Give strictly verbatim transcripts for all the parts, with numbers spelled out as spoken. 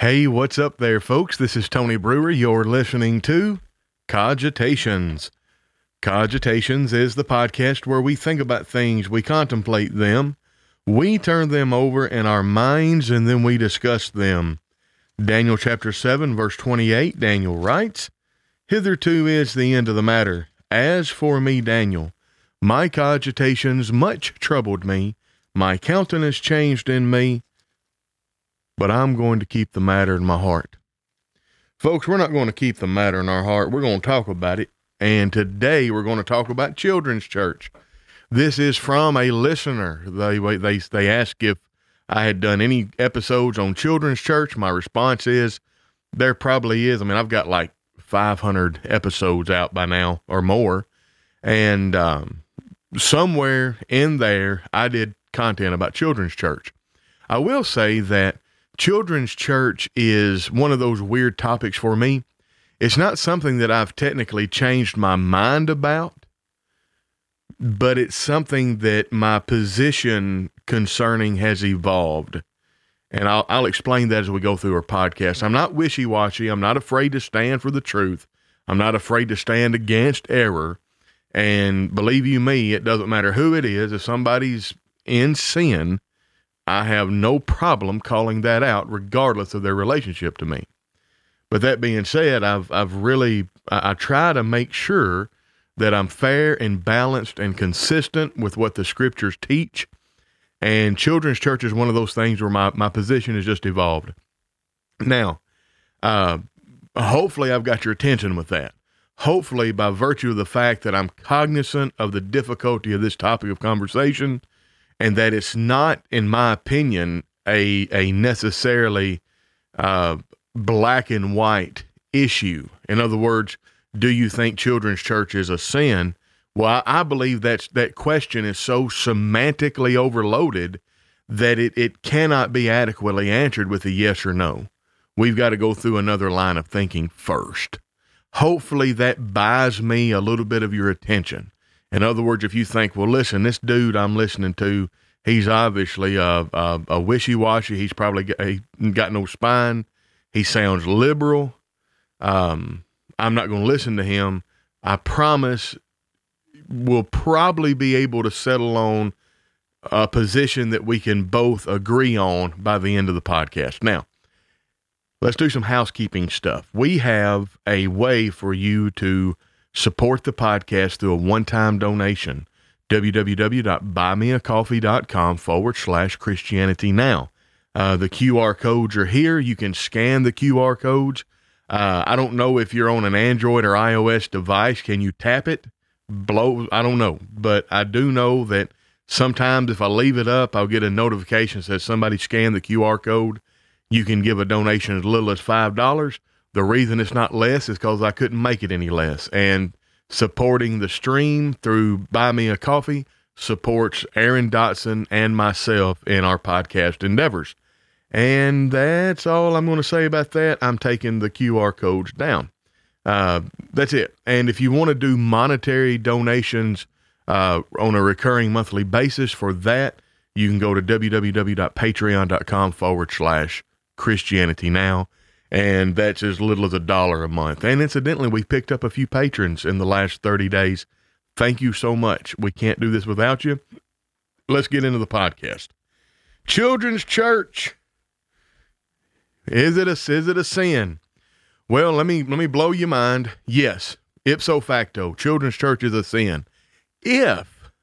Hey, what's up there, folks? This is Tony Brewer. You're listening to Cogitations. Cogitations is the podcast where we think about things, we contemplate them, we turn them over in our minds, and then we discuss them. Daniel chapter seven, verse twenty-eight, Daniel writes, "Hitherto is the end of the matter. As for me, Daniel, my cogitations much troubled me, my countenance changed in me, but I'm going to keep the matter in my heart." Folks, we're not going to keep the matter in our heart. We're going to talk about it. And today we're going to talk about Children's Church. This is from a listener. They, they, they asked if I had done any episodes on Children's Church. My response is there probably is. I mean, I've got like five hundred episodes out by now or more. And um, somewhere in there, I did content about Children's Church. I will say that Children's Church is one of those weird topics for me. It's not something that I've technically changed my mind about, but it's something that my position concerning has evolved. And I'll, I'll explain that as we go through our podcast. I'm not wishy-washy. I'm not afraid to stand for the truth. I'm not afraid to stand against error. And believe you me, it doesn't matter who it is. If somebody's in sin, I have no problem calling that out regardless of their relationship to me. But that being said, I've, I've really, I, I try to make sure that I'm fair and balanced and consistent with what the scriptures teach. And Children's Church is one of those things where my, my position has just evolved. Now, uh, hopefully I've got your attention with that. Hopefully, by virtue of the fact that I'm cognizant of the difficulty of this topic of conversation, and that it's not, in my opinion, a a necessarily uh, black and white issue. In other words, do you think Children's Church is a sin? Well, I believe that's, that question is so semantically overloaded that it, it cannot be adequately answered with a yes or no. We've got to go through another line of thinking first. Hopefully that buys me a little bit of your attention. In other words, if you think, well, listen, this dude I'm listening to, he's obviously a, a, a wishy-washy. He's probably got, he got no spine. He sounds liberal. Um, I'm not going to listen to him. I promise we'll probably be able to settle on a position that we can both agree on by the end of the podcast. Now, let's do some housekeeping stuff. We have a way for you to support the podcast through a one-time donation. www.buymeacoffee.com forward slash Christianity Now. Uh, the Q R codes are here. You can scan the Q R codes. Uh, I don't know if you're on an Android or iOS device. Can you tap it? Blow? I don't know. But I do know that sometimes if I leave it up, I'll get a notification that says somebody scanned the Q R code. You can give a donation as little as five dollars. The reason it's not less is because I couldn't make it any less. And supporting the stream through Buy Me a Coffee supports Aaron Dotson and myself in our podcast endeavors. And that's all I'm going to say about that. I'm taking the Q R codes down. Uh, that's it. And if you want to do monetary donations uh, on a recurring monthly basis for that, you can go to www.patreon.com forward slash Christianity Now. And that's as little as a dollar a month. And incidentally, we picked up a few patrons in the last thirty days. Thank you so much. We can't do this without you. Let's get into the podcast. Children's Church. Is it a, is it a sin? Well, let me, let me blow your mind. Yes, ipso facto, Children's Church is a sin. If,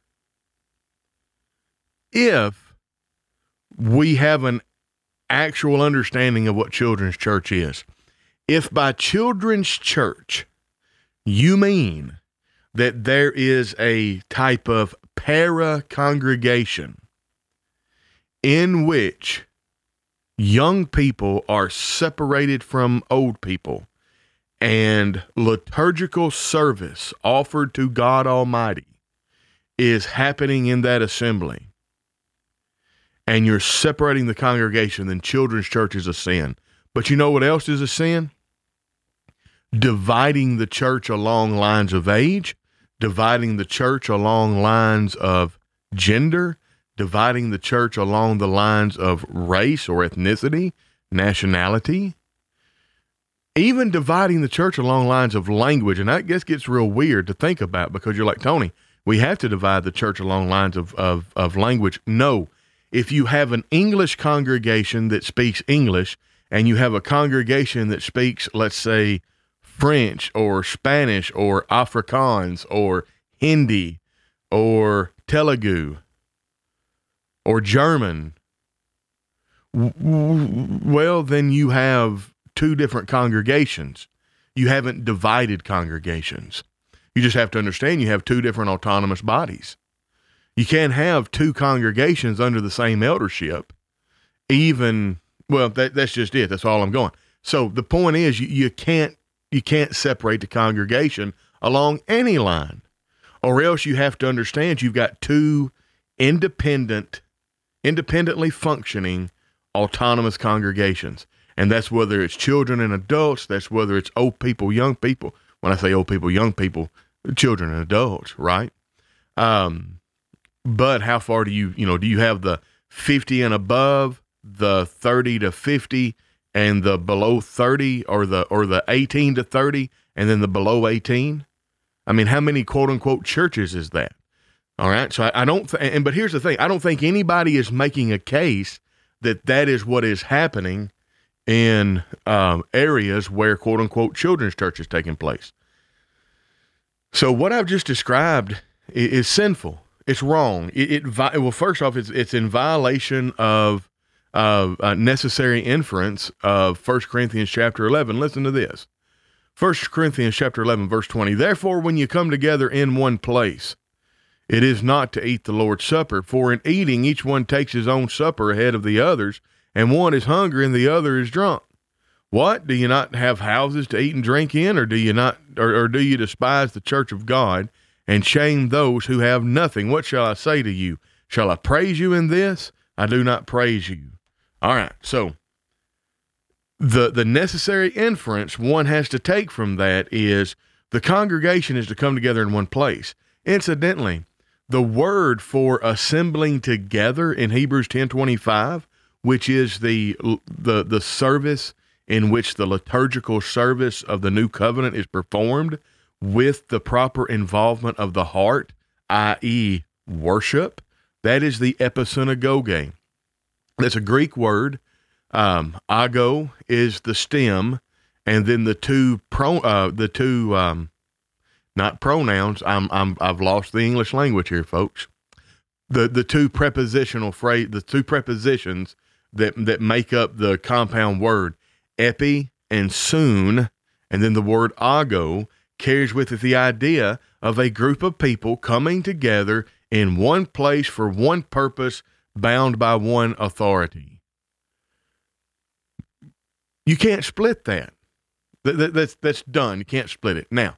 if we have an actual understanding of what Children's Church is. If by Children's Church you mean that there is a type of para-congregation in which young people are separated from old people and liturgical service offered to God Almighty is happening in that assembly, and you're separating the congregation, then Children's Church is a sin. But you know what else is a sin? Dividing the church along lines of age, dividing the church along lines of gender, dividing the church along the lines of race or ethnicity, nationality, even dividing the church along lines of language. And that gets, gets real weird to think about, because you're like, Tony, we have to divide the church along lines of, of, of language. No, if you have an English congregation that speaks English and you have a congregation that speaks, let's say, French or Spanish or Afrikaans or Hindi or Telugu or German, well, then you have two different congregations. You haven't divided congregations. You just have to understand you have two different autonomous bodies. You can't have two congregations under the same eldership. Even, well, that, that's just it. That's all I'm going. So the point is, you, you can't you can't separate the congregation along any line, or else you have to understand you've got two independent, independently functioning, autonomous congregations. And that's whether it's children and adults. That's whether it's old people, young people. When I say old people, young people, children and adults, right? Um, but how far do you, you know, do you have the fifty and above, the thirty to fifty, and the below thirty, or the, or the eighteen to thirty, and then the below eighteen? I mean, how many quote unquote churches is that? All right. So I, I don't, th- and, but here's the thing. I don't think anybody is making a case that that is what is happening in um, areas where quote unquote children's church is taking place. So what I've just described is, is sinful. It's wrong. It, it vi- well, first off, it's it's in violation of uh, uh, necessary inference of First Corinthians chapter eleven. Listen to this. First Corinthians chapter eleven, verse twenty. Therefore, when you come together in one place, it is not to eat the Lord's Supper, for in eating each one takes his own supper ahead of the others, and one is hungry and the other is drunk. What? Do you not have houses to eat and drink in, or do you not, or, or do you despise the church of God and shame those who have nothing? What shall I say to you? Shall I praise you in this? I do not praise you. All right. So the, the necessary inference one has to take from that is the congregation is to come together in one place. Incidentally, the word for assembling together in Hebrews ten twenty-five, which is the, the, the service in which the liturgical service of the new covenant is performed with the proper involvement of the heart, that is worship, that is the episynagoge. That's a Greek word. Um, ago is the stem, and then the two pro, uh, the two, um, not pronouns. I'm, I'm, I've lost the English language here, folks. The, the two prepositional phrase, the two prepositions that, that make up the compound word, epi and soon, and then the word ago carries with it the idea of a group of people coming together in one place for one purpose, bound by one authority. You can't split that. That, that that's, that's done. You can't split it. Now,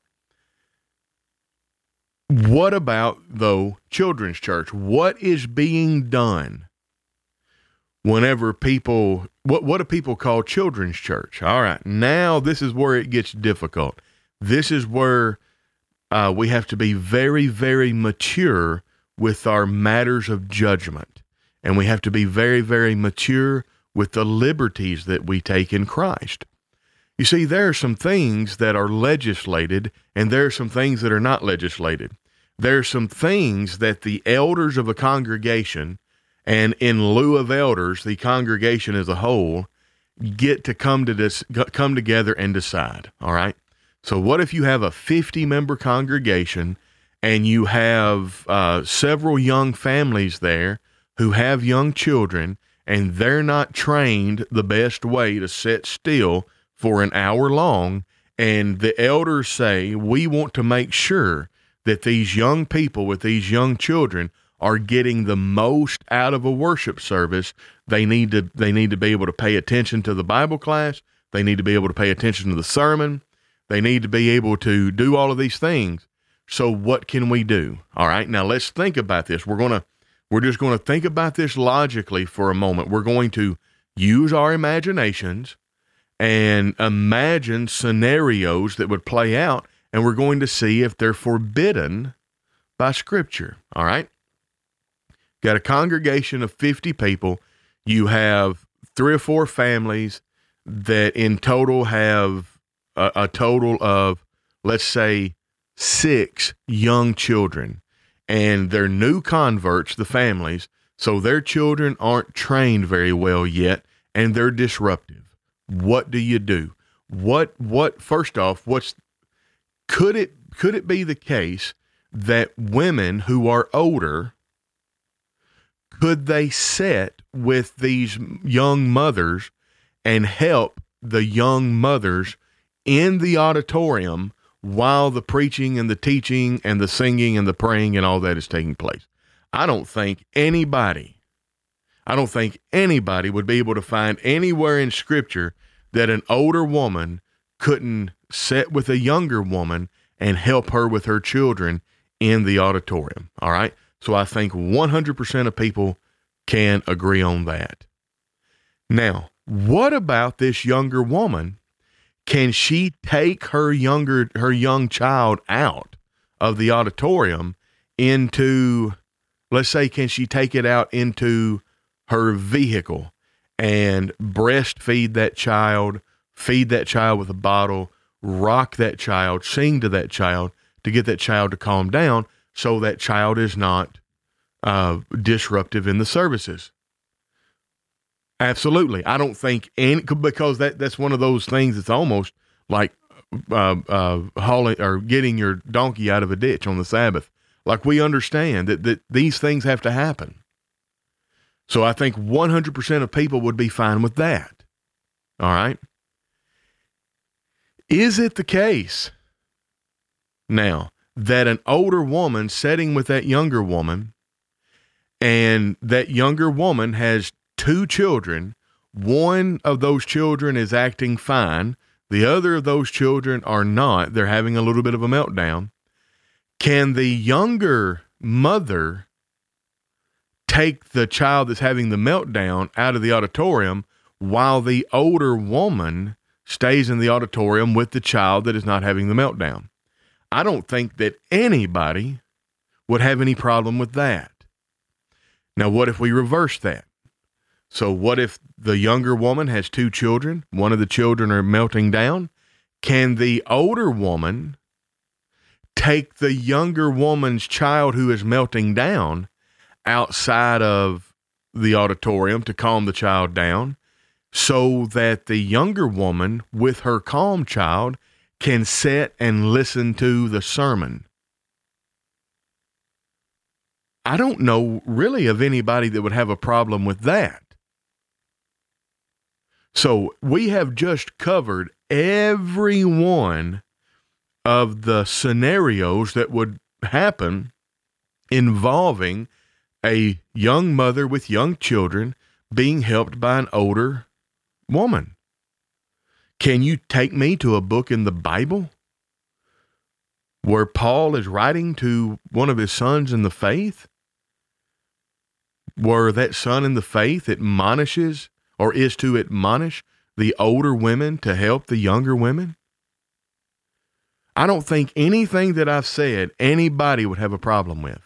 what about, though, children's church? What is being done whenever people, what, what do people call children's church? All right. Now this is where it gets difficult. This is where uh, we have to be very, very mature with our matters of judgment. And we have to be very, very mature with the liberties that we take in Christ. You see, there are some things that are legislated, and there are some things that are not legislated. There are some things that the elders of a congregation, and in lieu of elders, the congregation as a whole, get to come to this, come together and decide. All right. So what if you have a fifty member congregation and you have uh, several young families there who have young children, and they're not trained the best way to sit still for an hour long, and the elders say, we want to make sure that these young people with these young children are getting the most out of a worship service. They need to, they need to be able to pay attention to the Bible class. They need to be able to pay attention to the sermon. They need to be able to do all of these things. So what can we do? All right. Now let's think about this. We're going to, we're just going to think about this logically for a moment. We're going to use our imaginations and imagine scenarios that would play out, and we're going to see if they're forbidden by Scripture. All right. Got a congregation of fifty people. You have three or four families that in total have a, a total of, let's say, six young children, and they're new converts, the families, so their children aren't trained very well yet, and they're disruptive. What do you do? What, what, first off, what's, could it, could it be the case that women who are older, could they sit with these young mothers and help the young mothers in the auditorium while the preaching and the teaching and the singing and the praying and all that is taking place? I don't think anybody, I don't think anybody would be able to find anywhere in Scripture that an older woman couldn't sit with a younger woman and help her with her children in the auditorium. All right. So I think one hundred percent of people can agree on that. Now, what about this younger woman? Can she take her younger, her young child out of the auditorium into, let's say, can she take it out into her vehicle and breastfeed that child, feed that child with a bottle, rock that child, sing to that child to get that child to calm down so that child is not uh, disruptive in the services? Absolutely. I don't think any, because that, that's one of those things that's almost like uh, uh, hauling or getting your donkey out of a ditch on the Sabbath. Like, we understand that, that these things have to happen. So I think one hundred percent of people would be fine with that. All right. Is it the case now that an older woman sitting with that younger woman, and that younger woman has two children, one of those children is acting fine, the other of those children are not, they're having a little bit of a meltdown, can the younger mother take the child that's having the meltdown out of the auditorium while the older woman stays in the auditorium with the child that is not having the meltdown? I don't think that anybody would have any problem with that. Now, what if we reverse that? So what if the younger woman has two children, one of the children are melting down? Can the older woman take the younger woman's child who is melting down outside of the auditorium to calm the child down, so that the younger woman with her calm child can sit and listen to the sermon? I don't know really of anybody that would have a problem with that. So we have just covered every one of the scenarios that would happen involving a young mother with young children being helped by an older woman. Can you take me to a book in the Bible where Paul is writing to one of his sons in the faith, where that son in the faith admonishes or is to admonish the older women to help the younger women? I don't think anything that I've said anybody would have a problem with.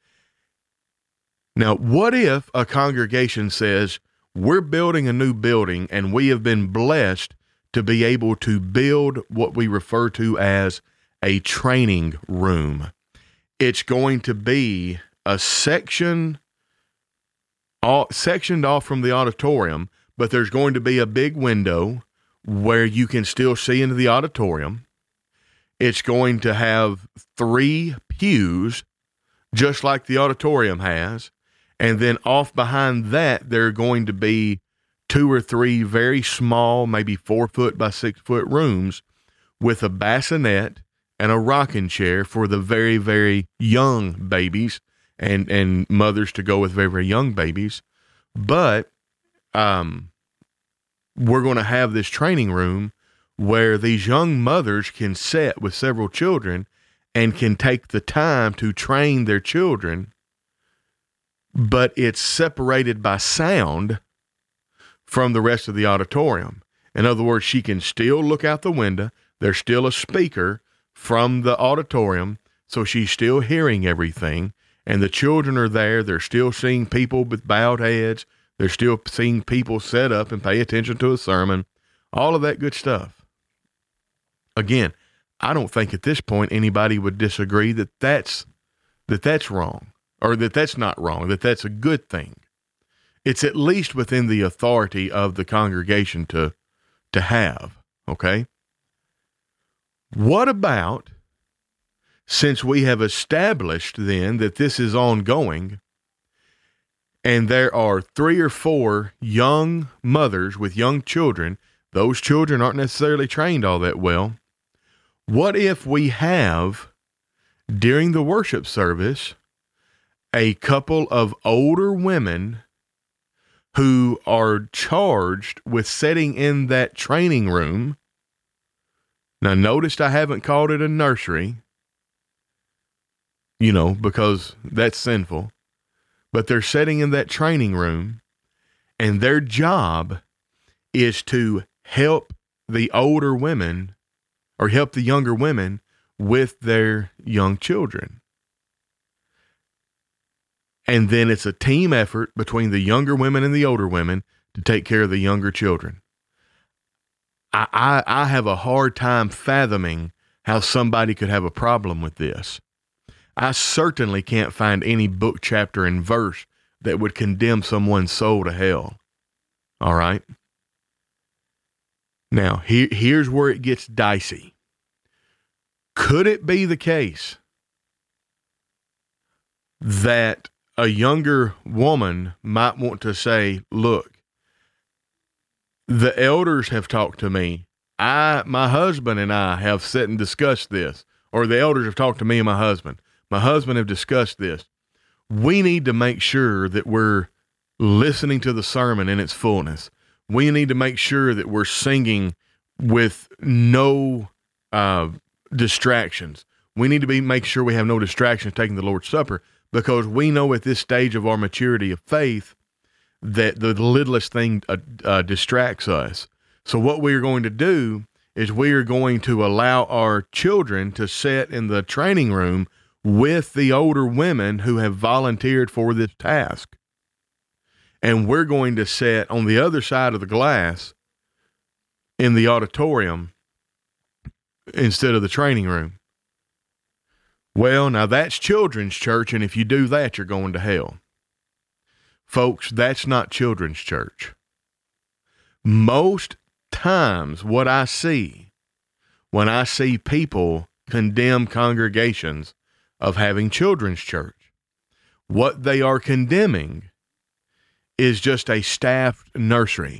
Now, what if a congregation says, we're building a new building and we have been blessed to be able to build what we refer to as a training room? It's going to be a section, all, sectioned off from the auditorium, but there's going to be a big window where you can still see into the auditorium. It's going to have three pews, just like the auditorium has. And then off behind that, there are going to be two or three very small, maybe four foot by six foot rooms with a bassinet and a rocking chair for the very, very young babies and, and mothers to go with very, very young babies. But um, we're going to have this training room where these young mothers can sit with several children and can take the time to train their children, but it's separated by sound from the rest of the auditorium. In other words, she can still look out the window. There's still a speaker from the auditorium, so she's still hearing everything. And the children are there. They're still seeing people with bowed heads. They're still seeing people set up and pay attention to a sermon, all of that good stuff. Again, I don't think at this point anybody would disagree that that's, that that's wrong, or that that's not wrong, that that's a good thing. It's at least within the authority of the congregation to, to have, okay? What about, since we have established then that this is ongoing, and there are three or four young mothers with young children, those children aren't necessarily trained all that well. What if we have, during the worship service, a couple of older women who are charged with sitting in that training room? Now, notice I haven't called it a nursery, you know, because that's sinful. But they're sitting in that training room, and their job is to help the older women, or help the younger women with their young children. And then it's a team effort between the younger women and the older women to take care of the younger children. I, I, I have a hard time fathoming how somebody could have a problem with this. I certainly can't find any book, chapter, and verse that would condemn someone's soul to hell. All right? Now, here, here's where it gets dicey. Could it be the case that a younger woman might want to say, look, the elders have talked to me. I, my husband and I have sat and discussed this, or the elders have talked to me and my husband. My husband have discussed this. We need to make sure that we're listening to the sermon in its fullness. We need to make sure that we're singing with no uh, distractions. We need to be make sure we have no distractions taking the Lord's Supper, because we know at this stage of our maturity of faith that the littlest thing uh, uh, distracts us. So what we are going to do is we are going to allow our children to sit in the training room with the older women who have volunteered for this task. And we're going to sit on the other side of the glass in the auditorium instead of the training room. Well, now that's children's church, and if you do that, you're going to hell. Folks, that's not children's church. Most times what I see when I see people condemn congregations of having children's church, what they are condemning is just a staffed nursery.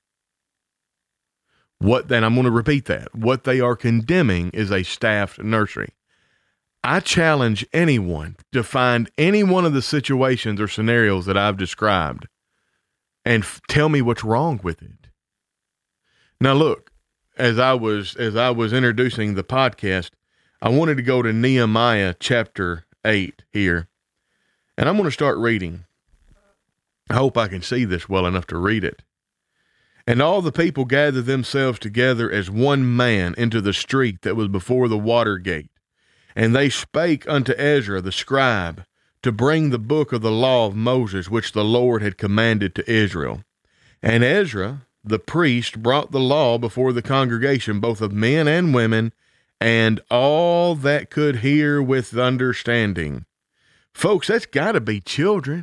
What then, I'm going to repeat that. What they are condemning is a staffed nursery. I challenge anyone to find any one of the situations or scenarios that I've described and f- tell me what's wrong with it. Now look, as I was, as I was introducing the podcast, I wanted to go to Nehemiah chapter eight here, and I'm going to start reading. I hope I can see this well enough to read it. And all the people gathered themselves together as one man into the street that was before the water gate. And they spake unto Ezra the scribe to bring the book of the law of Moses, which the Lord had commanded to Israel. And Ezra the priest brought the law before the congregation, both of men and women, and all that could hear with understanding. Folks, that's got to be children.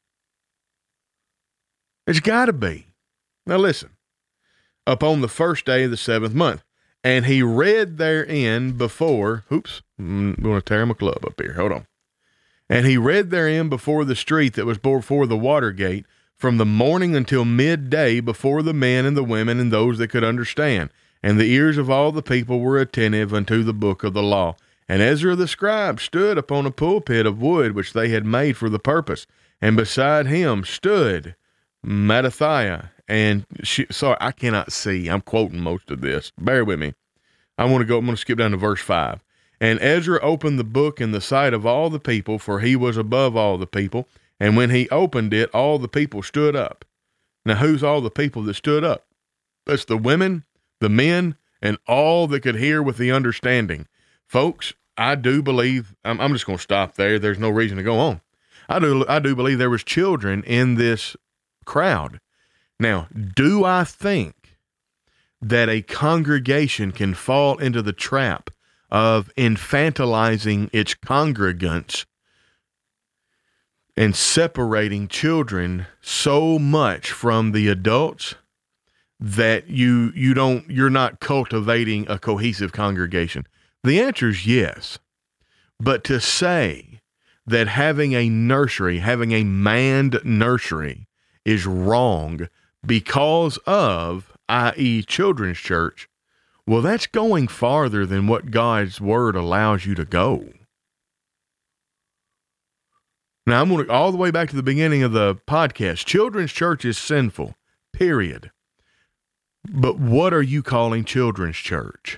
It's got to be. Now listen. Upon the first day of the seventh month, and he read therein before, oops, I'm going to tear my club up here. Hold on. And he read therein before the street that was before the water gate, from the morning until midday, before the men and the women and those that could understand. And the ears of all the people were attentive unto the book of the law. And Ezra the scribe stood upon a pulpit of wood which they had made for the purpose. And beside him stood Mattathiah. And she, sorry, I cannot see. I'm quoting most of this. Bear with me. I want to go, I'm going to skip down to verse five. And Ezra opened the book in the sight of all the people, for he was above all the people. And when he opened it, all the people stood up. Now, who's all the people that stood up? That's the women, the men, and all that could hear with the understanding. Folks, I do believe, I'm, I'm just going to stop there. There's no reason to go on. I do, I do believe there was children in this crowd. Now, do I think that a congregation can fall into the trap of infantilizing its congregants and separating children so much from the adults that you you don't you're not cultivating a cohesive congregation? The answer is yes. But to say that having a nursery, having a manned nursery is wrong because of, that is, children's church, well, that's going farther than what God's word allows you to go. Now, I'm going to all the way back to the beginning of the podcast. Children's church is sinful, period. But what are you calling children's church?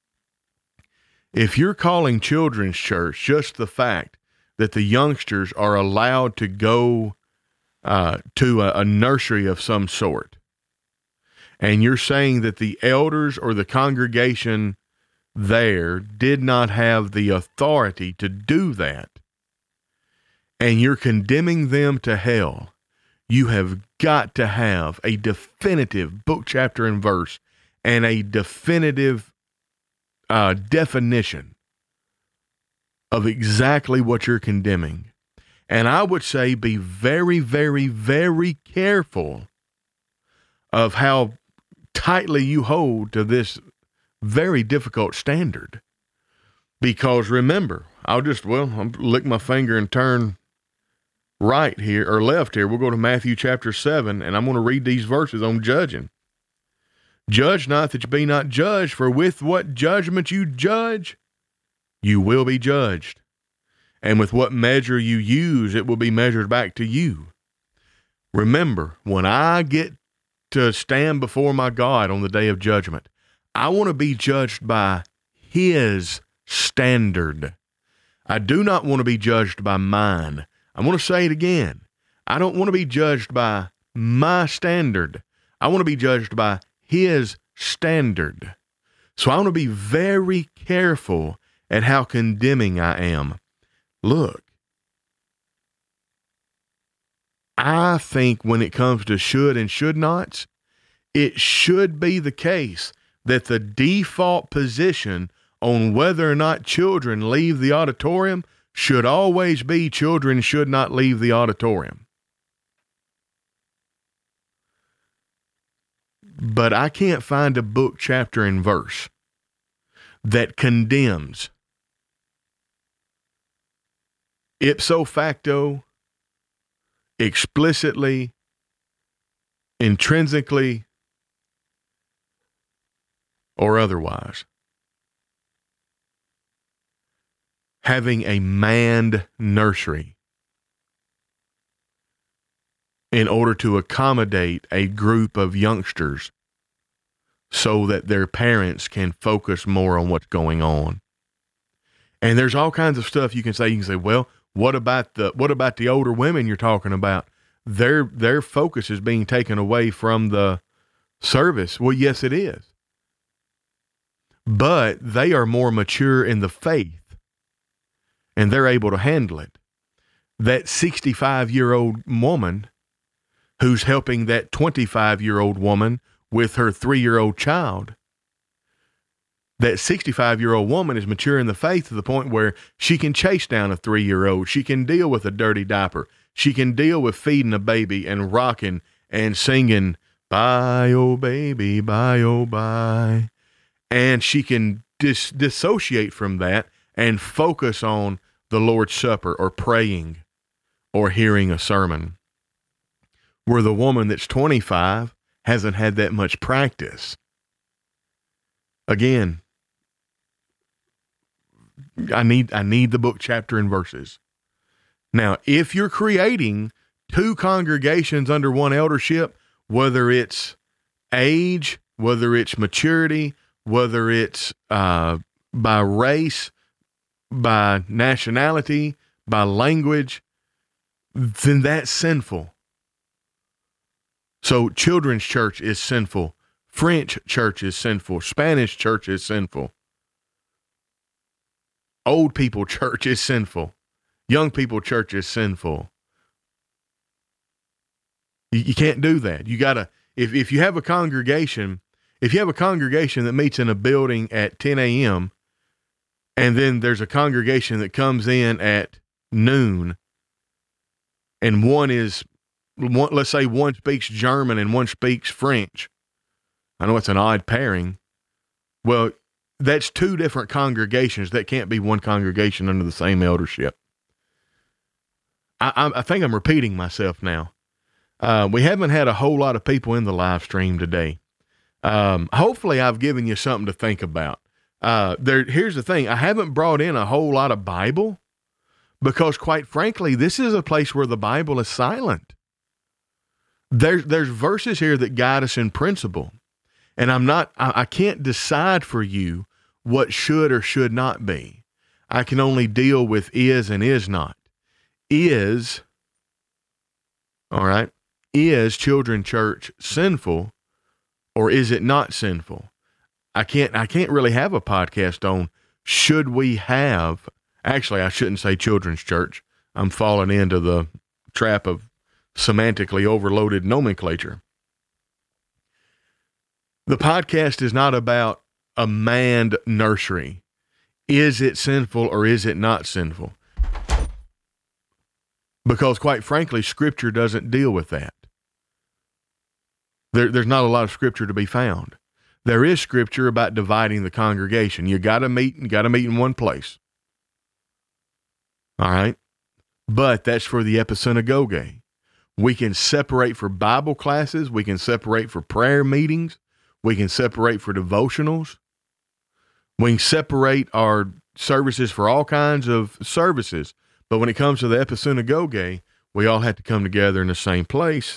If you're calling children's church just the fact that the youngsters are allowed to go uh, to a, a nursery of some sort, and you're saying that the elders or the congregation there did not have the authority to do that, and you're condemning them to hell, you have got to have a definitive book, chapter, and verse, and a definitive uh, definition of exactly what you're condemning. And I would say be very, very, very careful of how tightly you hold to this very difficult standard. Because remember, I'll just, well, I'll lick my finger and turn right here or left here. We'll go to Matthew chapter seven, and I'm going to read these verses on judging. Judge not that you be not judged, for with what judgment you judge, you will be judged. And with what measure you use, it will be measured back to you. Remember, when I get to stand before my God on the day of judgment, I want to be judged by His standard. I do not want to be judged by mine. I want to say it again. I don't want to be judged by my standard. I want to be judged by His standard. So I want to be very careful at how condemning I am. Look, I think when it comes to should and should nots, it should be the case that the default position on whether or not children leave the auditorium should always be children should not leave the auditorium. But I can't find a book, chapter, and verse that condemns ipso facto, explicitly, intrinsically, or otherwise, having a manned nursery in order to accommodate a group of youngsters so that their parents can focus more on what's going on. And there's all kinds of stuff you can say. You can say, well, what about the what about the older women you're talking about? Their their focus is being taken away from the service. Well, yes, it is. But they are more mature in the faith, and they're able to handle it. That sixty-five-year-old woman who's helping that twenty-five-year-old woman with her three-year-old child, that sixty-five-year-old woman is mature in the faith to the point where she can chase down a three-year-old. She can deal with a dirty diaper. She can deal with feeding a baby and rocking and singing, bye, oh baby, bye, oh bye. And she can dis- dissociate from that and focus on the Lord's Supper or praying or hearing a sermon. Where the woman that's twenty-five hasn't had that much practice. Again, I need I need the book, chapter, and verses. Now, if you're creating two congregations under one eldership, whether it's age, whether it's maturity, whether it's uh, by race, by nationality, by language, then that's sinful. So children's church is sinful. French church is sinful. Spanish church is sinful. Old people church is sinful. Young people church is sinful. You, you can't do that. You got to, if, if you have a congregation, if you have a congregation that meets in a building at ten a.m., and then there's a congregation that comes in at noon, and one is, one, let's say one speaks German and one speaks French. I know it's an odd pairing. Well, that's two different congregations. That can't be one congregation under the same eldership. I, I, I think I'm repeating myself now. Uh, we haven't had a whole lot of people in the live stream today. Um, hopefully I've given you something to think about. Uh, there, here's the thing. I haven't brought in a whole lot of Bible because, quite frankly, this is a place where the Bible is silent. There's, there's verses here that guide us in principle. And I'm not, I, I can't decide for you what should or should not be. I can only deal with is and is not. Is, all right, is Children's Church sinful, or is it not sinful? I can't, I can't really have a podcast on should we have, actually, I shouldn't say Children's Church. I'm falling into the trap of semantically overloaded nomenclature. The podcast is not about a manned nursery. Is it sinful or is it not sinful? Because, quite frankly, Scripture doesn't deal with that. There, there's not a lot of Scripture to be found. There is Scripture about dividing the congregation. You got to meet, you got to meet in one place. All right? But that's for the episynagoge. We can separate for Bible classes. We can separate for prayer meetings. We can separate for devotionals. We can separate our services for all kinds of services. But when it comes to the episynagoge, we all have to come together in the same place.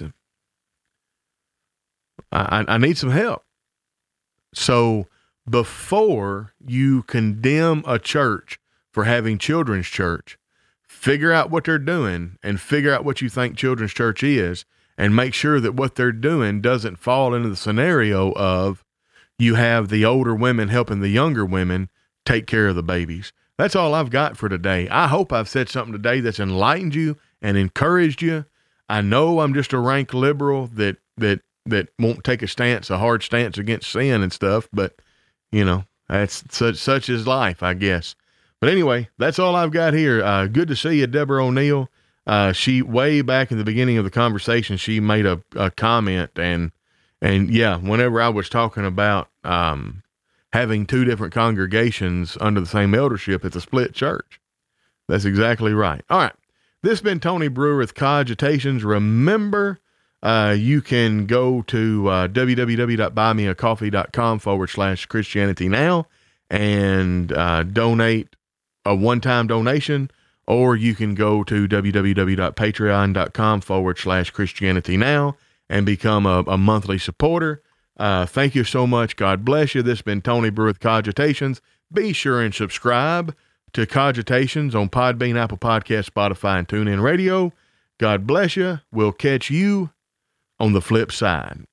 I, I need some help. So before you condemn a church for having Children's Church, figure out what they're doing and figure out what you think Children's Church is, and make sure that what they're doing doesn't fall into the scenario of you have the older women helping the younger women take care of the babies. That's all I've got for today. I hope I've said something today that's enlightened you and encouraged you. I know I'm just a rank liberal that, that, that won't take a stance, a hard stance against sin and stuff, but you know, that's such, such is life, I guess. But anyway, that's all I've got here. Uh, good to see you, Deborah O'Neill. Uh, she, way back in the beginning of the conversation, she made a, a comment and, and yeah, whenever I was talking about, um, having two different congregations under the same eldership, it's a split church. That's exactly right. All right. This has been Tony Brewer with Cogitations. Remember, uh, you can go to, uh, www.buymeacoffee.com forward slash Christianity Now and, uh, donate a one-time donation, or you can go to www.patreon.com forward slash Christianity Now and become a, a monthly supporter. Uh, thank you so much. God bless you. This has been Tony Brewer with Cogitations. Be sure and subscribe to Cogitations on Podbean, Apple Podcasts, Spotify, and TuneIn Radio. God bless you. We'll catch you on the flip side.